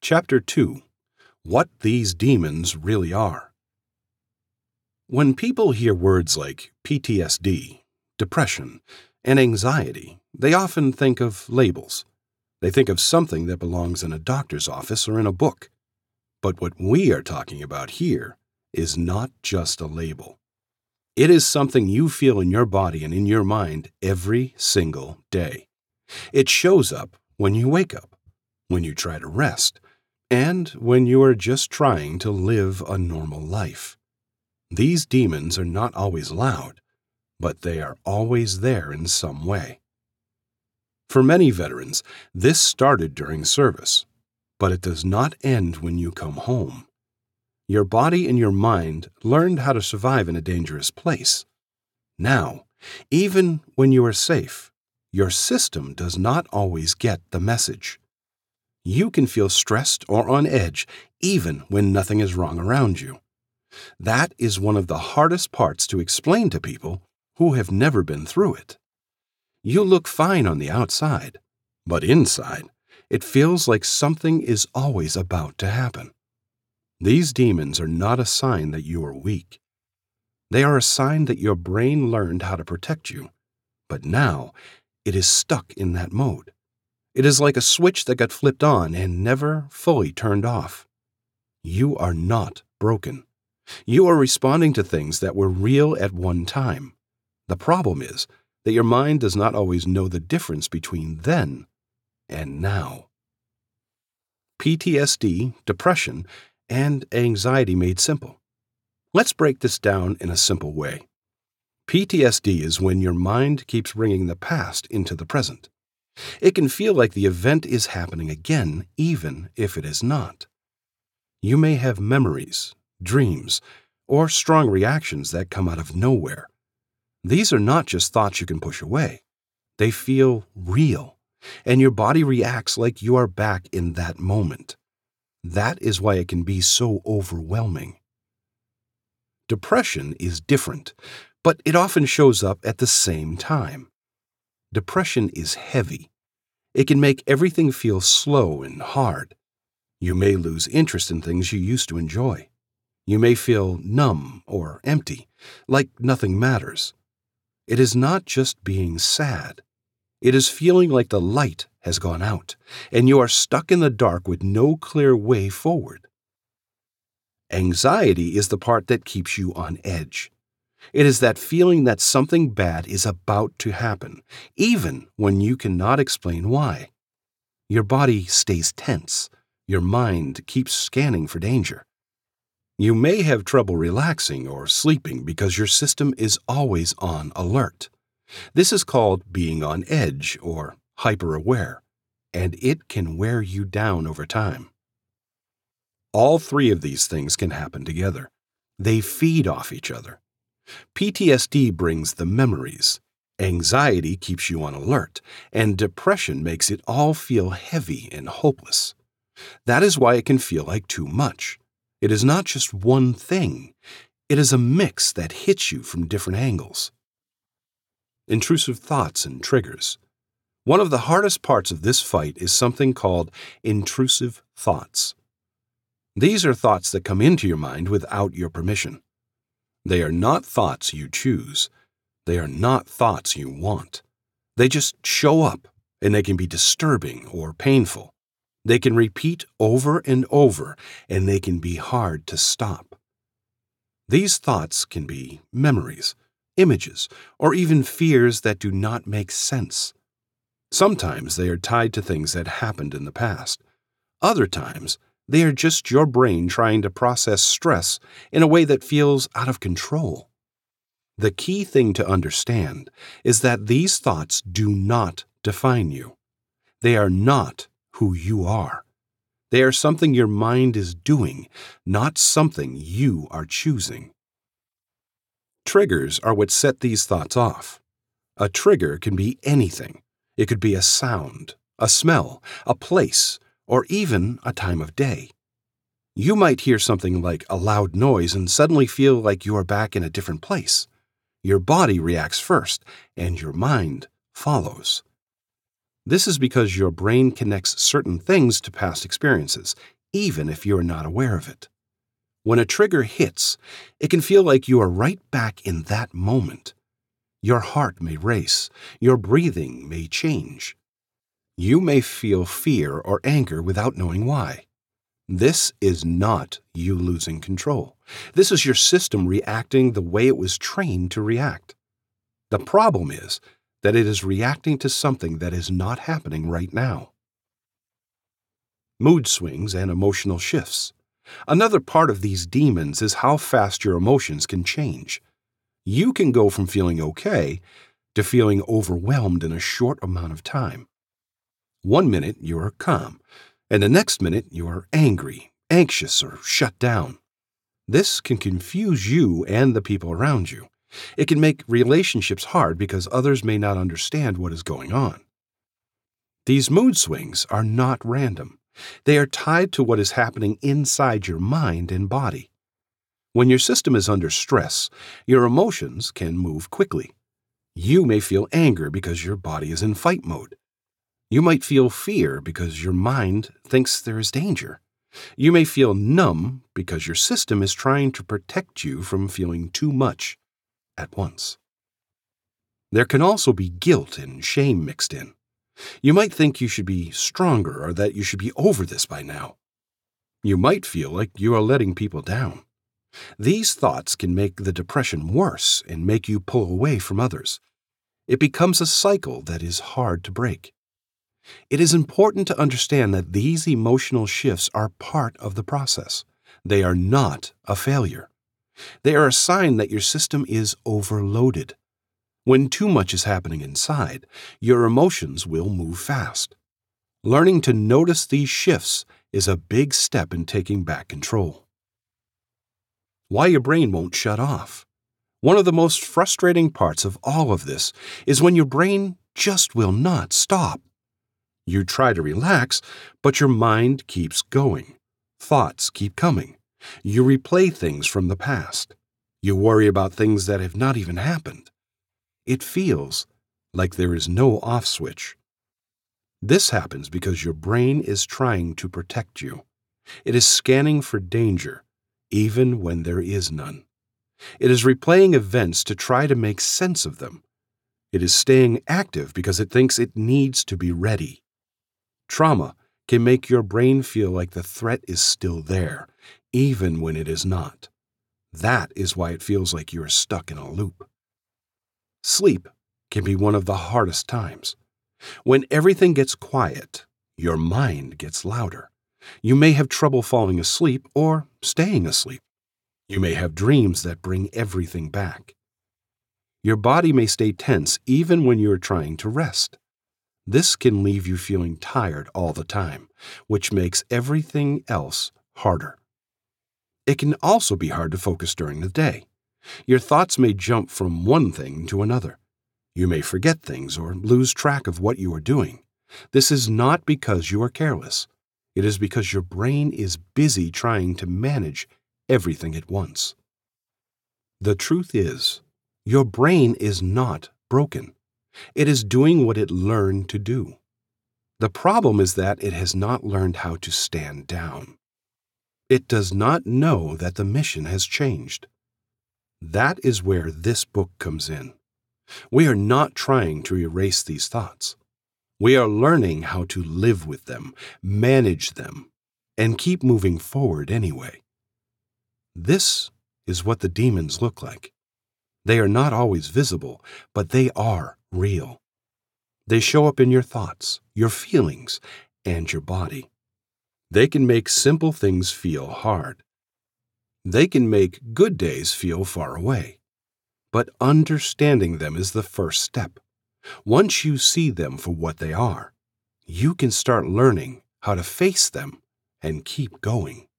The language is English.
Chapter 2. What These Demons Really Are. When people hear words like PTSD, depression, and anxiety, they often think of labels. They think of something that belongs in a doctor's office or in a book. But what we are talking about here is not just a label. It is something you feel in your body and in your mind every single day. It shows up when you wake up, when you try to rest, and when you are just trying to live a normal life. These demons are not always loud, but they are always there in some way. For many veterans, this started during service, but it does not end when you come home. Your body and your mind learned how to survive in a dangerous place. Now, even when you are safe, your system does not always get the message. You can feel stressed or on edge even when nothing is wrong around you. That is one of the hardest parts to explain to people who have never been through it. You look fine on the outside, but inside, it feels like something is always about to happen. These demons are not a sign that you are weak. They are a sign that your brain learned how to protect you, but now it is stuck in that mode. It is like a switch that got flipped on and never fully turned off. You are not broken. You are responding to things that were real at one time. The problem is that your mind does not always know the difference between then and now. PTSD, depression, and anxiety made simple. Let's break this down in a simple way. PTSD is when your mind keeps bringing the past into the present. It can feel like the event is happening again, even if it is not. You may have memories, dreams, or strong reactions that come out of nowhere. These are not just thoughts you can push away. They feel real, and your body reacts like you are back in that moment. That is why it can be so overwhelming. Depression is different, but it often shows up at the same time. Depression is heavy. It can make everything feel slow and hard. You may lose interest in things you used to enjoy. You may feel numb or empty, like nothing matters. It is not just being sad. It is feeling like the light has gone out, and you are stuck in the dark with no clear way forward. Anxiety is the part that keeps you on edge. It is that feeling that something bad is about to happen, even when you cannot explain why. Your body stays tense. Your mind keeps scanning for danger. You may have trouble relaxing or sleeping because your system is always on alert. This is called being on edge or hyper-aware, and it can wear you down over time. All three of these things can happen together. They feed off each other. PTSD brings the memories, anxiety keeps you on alert, and depression makes it all feel heavy and hopeless. That is why it can feel like too much. It is not just one thing. It is a mix that hits you from different angles. Intrusive thoughts and triggers. One of the hardest parts of this fight is something called intrusive thoughts. These are thoughts that come into your mind without your permission. They are not thoughts you choose. They are not thoughts you want. They just show up, and they can be disturbing or painful. They can repeat over and over, and they can be hard to stop. These thoughts can be memories, images, or even fears that do not make sense. Sometimes they are tied to things that happened in the past. Other times, they are just your brain trying to process stress in a way that feels out of control. The key thing to understand is that these thoughts do not define you. They are not who you are. They are something your mind is doing, not something you are choosing. Triggers are what set these thoughts off. A trigger can be anything. It could be a sound, a smell, a place, or even a time of day. You might hear something like a loud noise and suddenly feel like you are back in a different place. Your body reacts first, and your mind follows. This is because your brain connects certain things to past experiences, even if you're not aware of it. When a trigger hits, it can feel like you are right back in that moment. Your heart may race, your breathing may change. You may feel fear or anger without knowing why. This is not you losing control. This is your system reacting the way it was trained to react. The problem is that it is reacting to something that is not happening right now. Mood swings and emotional shifts. Another part of these demons is how fast your emotions can change. You can go from feeling okay to feeling overwhelmed in a short amount of time. One minute you are calm, and the next minute you are angry, anxious, or shut down. This can confuse you and the people around you. It can make relationships hard because others may not understand what is going on. These mood swings are not random. They are tied to what is happening inside your mind and body. When your system is under stress, your emotions can move quickly. You may feel anger because your body is in fight mode. You might feel fear because your mind thinks there is danger. You may feel numb because your system is trying to protect you from feeling too much at once. There can also be guilt and shame mixed in. You might think you should be stronger or that you should be over this by now. You might feel like you are letting people down. These thoughts can make the depression worse and make you pull away from others. It becomes a cycle that is hard to break. It is important to understand that these emotional shifts are part of the process. They are not a failure. They are a sign that your system is overloaded. When too much is happening inside, your emotions will move fast. Learning to notice these shifts is a big step in taking back control. Why your brain won't shut off. One of the most frustrating parts of all of this is when your brain just will not stop. You try to relax, but your mind keeps going. Thoughts keep coming. You replay things from the past. You worry about things that have not even happened. It feels like there is no off switch. This happens because your brain is trying to protect you. It is scanning for danger, even when there is none. It is replaying events to try to make sense of them. It is staying active because it thinks it needs to be ready. Trauma can make your brain feel like the threat is still there, even when it is not. That is why it feels like you are stuck in a loop. Sleep can be one of the hardest times. When everything gets quiet, your mind gets louder. You may have trouble falling asleep or staying asleep. You may have dreams that bring everything back. Your body may stay tense even when you are trying to rest. This can leave you feeling tired all the time, which makes everything else harder. It can also be hard to focus during the day. Your thoughts may jump from one thing to another. You may forget things or lose track of what you are doing. This is not because you are careless. It is because your brain is busy trying to manage everything at once. The truth is, your brain is not broken. It is doing what it learned to do. The problem is that it has not learned how to stand down. It does not know that the mission has changed. That is where this book comes in. We are not trying to erase these thoughts. We are learning how to live with them, manage them, and keep moving forward anyway. This is what the demons look like. They are not always visible, but they are real. They show up in your thoughts, your feelings, and your body. They can make simple things feel hard. They can make good days feel far away. But understanding them is the first step. Once you see them for what they are, you can start learning how to face them and keep going.